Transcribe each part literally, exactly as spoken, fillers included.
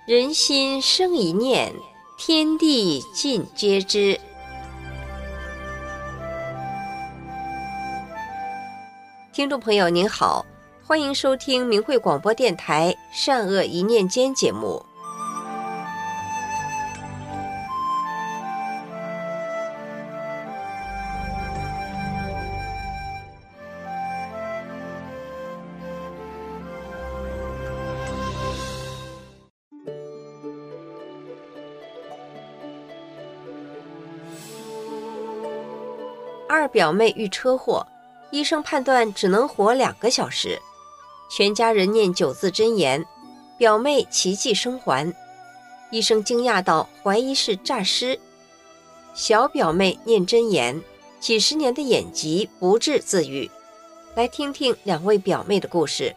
人心生一念，天地尽皆知。听众朋友您好，欢迎收听明慧广播电台善恶一念间节目。二表妹遇车祸，医生判断只能活两个小时，全家人念九字真言，表妹奇迹生还。医生惊讶到怀疑是诈尸。小表妹念真言，几十年的眼疾不治自愈。来听听两位表妹的故事。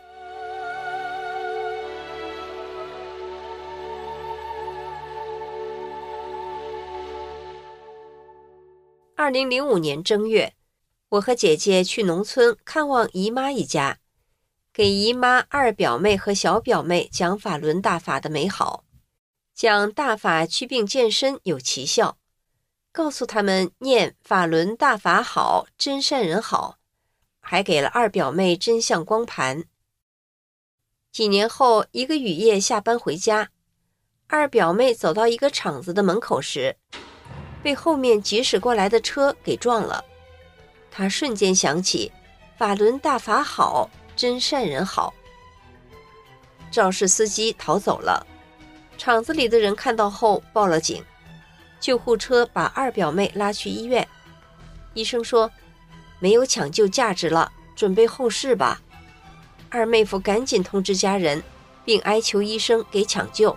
二零零五年正月，我和姐姐去农村看望姨妈一家，给姨妈、二表妹和小表妹讲法轮大法的美好，讲大法祛病健身有奇效，告诉他们念法轮大法好，真善人好，还给了二表妹真相光盘。几年后，一个雨夜下班回家，二表妹走到一个厂子的门口时，被后面疾驶过来的车给撞了。他瞬间想起法轮大法好，真善人好。肇事司机逃走了，厂子里的人看到后报了警，救护车把二表妹拉去医院。医生说没有抢救价值了，准备后事吧。二妹夫赶紧通知家人，并哀求医生给抢救。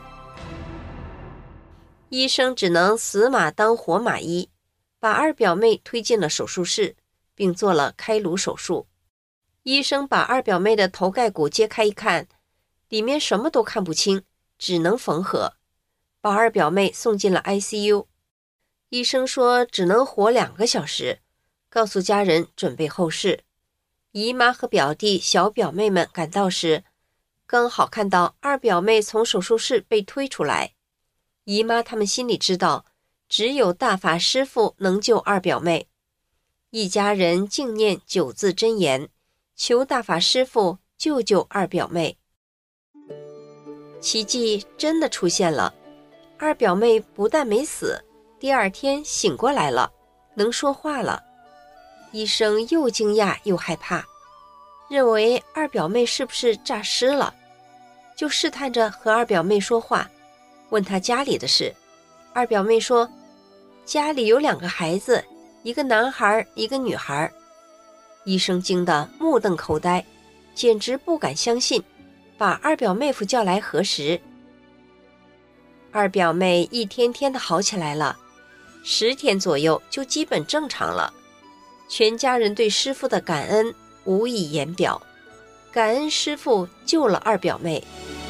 医生只能死马当活马医，把二表妹推进了手术室，并做了开颅手术。医生把二表妹的头盖骨揭开一看，里面什么都看不清，只能缝合，把二表妹送进了 I C U。 医生说只能活两个小时，告诉家人准备后事。姨妈和表弟、小表妹们赶到时，刚好看到二表妹从手术室被推出来。姨妈他们心里知道，只有大法师父能救二表妹。一家人静念九字真言，求大法师父救救二表妹。奇迹真的出现了，二表妹不但没死，第二天醒过来了，能说话了。医生又惊讶又害怕，认为二表妹是不是诈尸了，就试探着和二表妹说话，问她家里的事。二表妹说家里有两个孩子，一个男孩一个女孩。医生惊得目瞪口呆，简直不敢相信，把二表妹夫叫来核实。二表妹一天天的好起来了，十天左右就基本正常了。全家人对师父的感恩无以言表，感恩师父救了二表妹。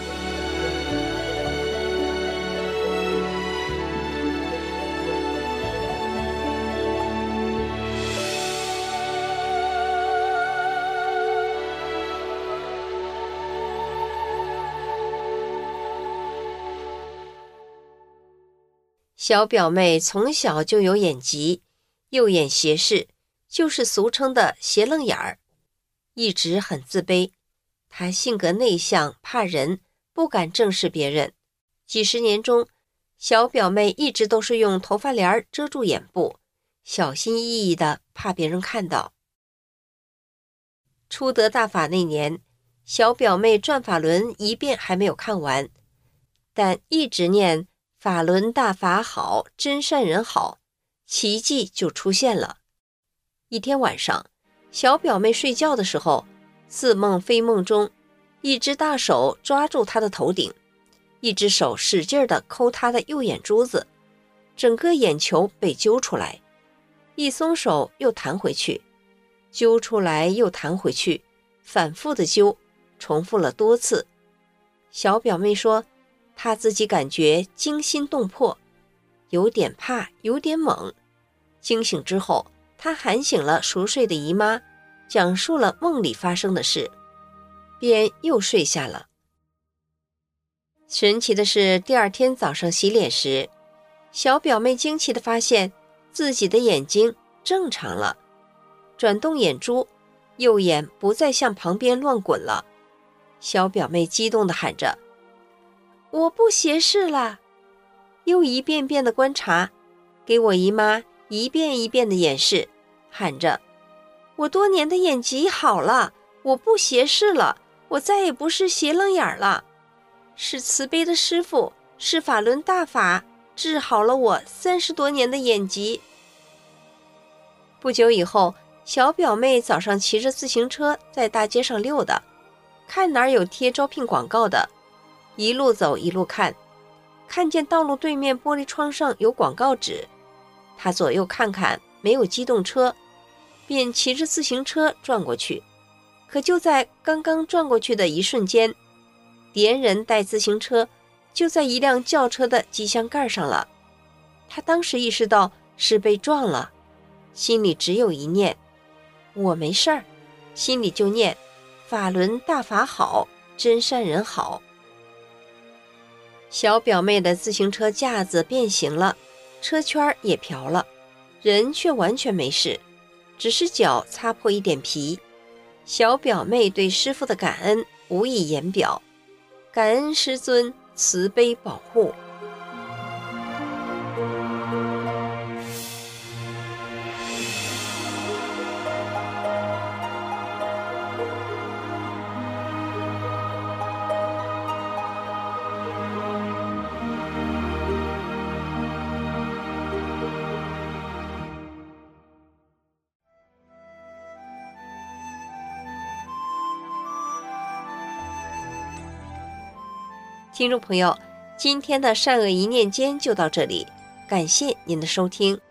小表妹从小就有眼疾，右眼斜视，就是俗称的斜楞眼儿，一直很自卑。她性格内向，怕人，不敢正视别人。几十年中，小表妹一直都是用头发帘遮住眼部，小心翼翼的，怕别人看到。初得大法那年，小表妹转法轮一遍还没有看完，但一直念法轮大法好，真善人好，奇迹就出现了。一天晚上，小表妹睡觉的时候，似梦非梦中，一只大手抓住她的头顶，一只手使劲地抠她的右眼珠子，整个眼球被揪出来，一松手又弹回去，揪出来又弹回去，反复的揪，重复了多次。小表妹说她自己感觉惊心动魄，有点怕，有点懵。惊醒之后，她喊醒了熟睡的姨妈，讲述了梦里发生的事，便又睡下了。 神奇的是，第二天早上洗脸时，小表妹惊奇地发现自己的眼睛正常了，转动眼珠，右眼不再向旁边乱滚了。小表妹激动地喊着：我不斜视了！又一遍遍地观察，给我姨妈一遍一遍地演示，喊着：我多年的眼疾好了，我不斜视了，我再也不是斜楞眼了。是慈悲的师父，是法轮大法治好了我三十多年的眼疾。不久以后，小表妹早上骑着自行车在大街上溜达，看哪儿有贴招聘广告的，一路走一路看，看见道路对面玻璃窗上有广告纸，她左右看看没有机动车，便骑着自行车转过去。可就在刚刚转过去的一瞬间，连人带自行车就在一辆轿车的机箱盖上了。他当时意识到是被撞了，心里只有一念：我没事儿，心里就念法轮大法好，真善人好。小表妹的自行车架子变形了，车圈也瓢了，人却完全没事，只是脚擦破一点皮。小表妹对师父的感恩无以言表，感恩师尊慈悲保护。听众朋友，今天的善恶一念间就到这里，感谢您的收听。